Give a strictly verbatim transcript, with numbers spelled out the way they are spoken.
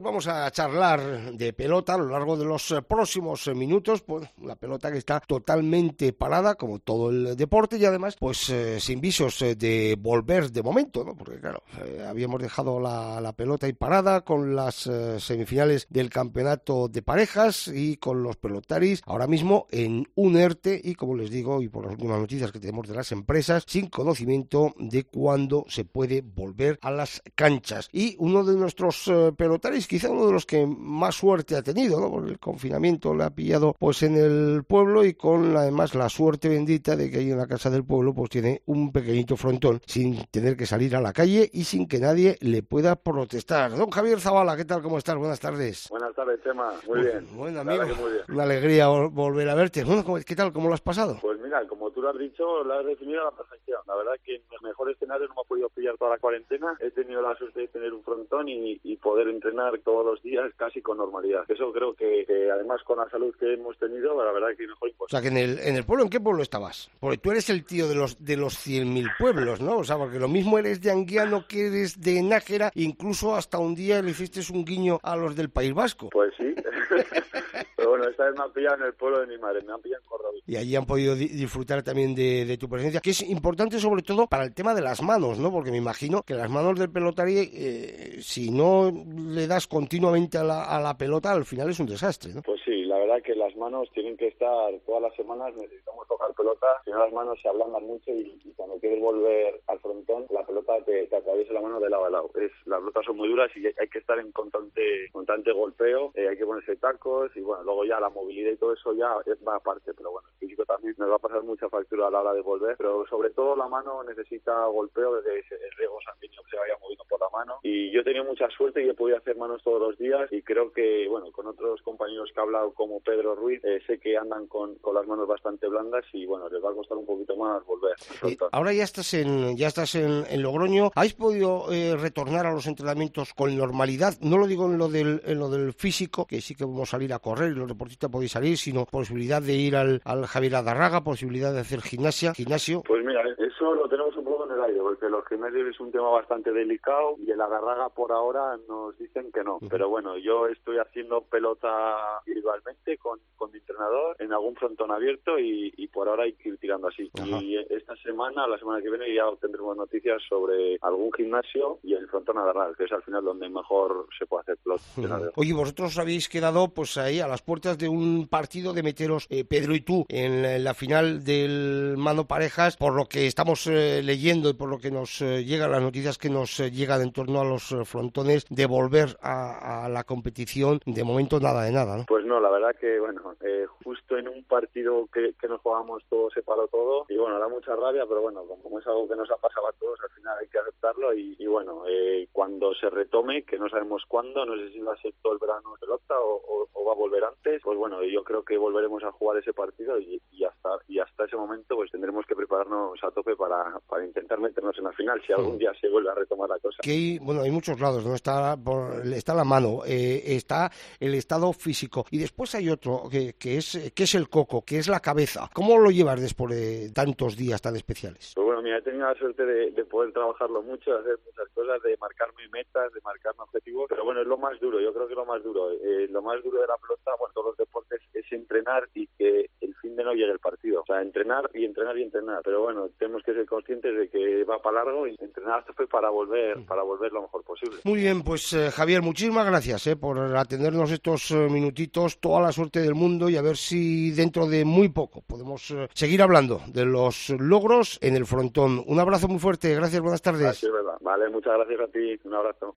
Vamos a charlar de pelota a lo largo de los próximos minutos, pues la pelota que está totalmente parada, como todo el deporte, y además, pues eh, sin visos eh, de volver de momento, ¿no? Porque claro, eh, habíamos dejado la, la pelota ahí parada con las eh, semifinales del campeonato de parejas y con los pelotaris ahora mismo en un ERTE y, como les digo, y por las últimas noticias que tenemos de las empresas, sin conocimiento de cuándo se puede volver a las canchas. Y uno de nuestros eh, pelotaris, quizá uno de los que más suerte ha tenido, ¿no? Porque el confinamiento le ha pillado pues en el pueblo y con además la suerte bendita de que ahí en la casa del pueblo pues tiene un pequeñito frontón sin tener que salir a la calle y sin que nadie le pueda protestar. Don Javier Zavala, ¿qué tal? ¿Cómo estás? Buenas tardes. Buenas tardes, Chema. Muy bien. Bueno, amigo, muy bien. Una alegría vol- volver a verte. Bueno, ¿qué tal? ¿Cómo lo has pasado? Pues mira, como tú lo has dicho, lo has definido a la perfección. La verdad que en el mejor escenario no me ha podido pillar toda la cuarentena. He tenido la suerte de tener un frontón y, y poder entrenar todos los días casi con normalidad. Eso creo que, que además con la salud que hemos tenido, la verdad que mejor imposible. O sea, que en el, en el pueblo, ¿en qué pueblo estabas? Porque tú eres el tío de los de los cien mil pueblos, ¿no? O sea, porque lo mismo eres de Anguiano que eres de Nájera, incluso hasta un día le hiciste un guiño a los del País Vasco. Pues sí. Pero bueno, esta vez me han pillado en el pueblo de mi madre, me han pillado en Córdoba. Y allí han podido di- disfrutar también de, de tu presencia, que es importante sobre todo para el tema de las manos, ¿no? Porque me imagino que las manos del pelotari, eh, si no le das continuamente a la, a la pelota, al final es un desastre, ¿no? Pues sí, la verdad que las manos tienen que estar todas las semanas, necesitamos tocar pelota, si no las manos se ablandan mucho y, y cuando quieres volver al frontón, la pelota te, te atraviesa la mano de lado a lado. Es, las pelotas son muy duras y hay que estar en constante, constante golpeo, eh, hay que ponerse tacos y bueno, luego ya la movilidad y todo eso ya va aparte, pero bueno, el físico también nos va a pasar mucha factura a la hora de volver, pero sobre todo la mano necesita golpeo desde el riego sanguíneo que se vaya moviendo por la mano y yo he tenido mucha suerte y he podido hacer manos todos los días y creo que, bueno, con otros compañeros que he hablado como Pedro Ruiz, eh, sé que andan con, con las manos bastante blandas y bueno, les va a costar un poquito más volver. Eh, ahora ya estás en ya estás en, en Logroño. ¿Habéis podido eh, retornar a los entrenamientos con normalidad? No lo digo en lo del en lo del físico, que sí que vamos a salir a correr y los deportistas podéis salir, sino posibilidad de ir al, al Javier Adarraga, posibilidad de hacer gimnasia, gimnasio. Pues mira, eso lo tenemos un poco en el aire, porque los gimnasios es un tema bastante delicado y el Adarraga por ahora nos dicen que no. Uh-huh. Pero bueno, yo estoy haciendo pelota individualmente con, con mi entrenador en algún frontón abierto y, y por ahora hay que ir tirando así. Uh-huh. Y esta semana, la semana que viene, ya tendremos noticias sobre algún gimnasio y el frontón Adarraga, que es al final donde mejor se puede hacer pelota. Uh-huh. Oye, vosotros habéis quedado pues ahí a las puertas de un partido de meteros eh, Pedro y tú en la, en la final del mano parejas, por lo que estamos eh, leyendo y por lo que nos eh, llegan las noticias que nos eh, llegan en torno a los eh, frontones, de volver a, a la competición, de momento nada de nada, ¿no? Pues no, la verdad que bueno, eh, justo en un partido que, que nos jugábamos todo se paró todo y bueno, da mucha rabia, pero bueno, como es algo que nos ha pasado a todos, al final hay que aceptarlo y, y bueno, eh, cuando se retome, que no sabemos cuándo, no sé si va a ser todo el verano de pelota o, o, o va a volver antes, pues bueno, yo creo que volveremos a jugar ese partido y, y hasta y hasta ese momento pues tendremos que prepararnos a tope para, para intentar meternos en la final si algún día se vuelve a retomar la cosa. Que hay, bueno, hay muchos lados, ¿no? Está, por, está la mano, eh, está el estado físico y después hay otro que, que es que es el coco, que es la cabeza. ¿Cómo lo llevas después de tantos días tan especiales? Pues bueno, mira, he tenido la suerte de, de poder trabajarlo mucho, de hacer muchas cosas, de marcarme metas, de marcarme objetivos, pero bueno, es lo más duro, yo creo que es lo más duro. Eh, lo más duro de la pelota, bueno, todos los deportes, es entrenar y que el fin de no llegue el partido. O sea, entrenar y entrenar y entrenar. Pero bueno, tenemos que ser conscientes de que va para largo y entrenar hasta fue para volver, para volver lo mejor posible. Muy bien, pues eh, Javier, muchísimas gracias eh, por atendernos estos eh, minutitos, toda la suerte del mundo y a ver si dentro de muy poco podemos eh, seguir hablando de los logros en el frontón. Un abrazo muy fuerte, gracias, buenas tardes. Así es verdad. Vale, muchas gracias a ti, un abrazo.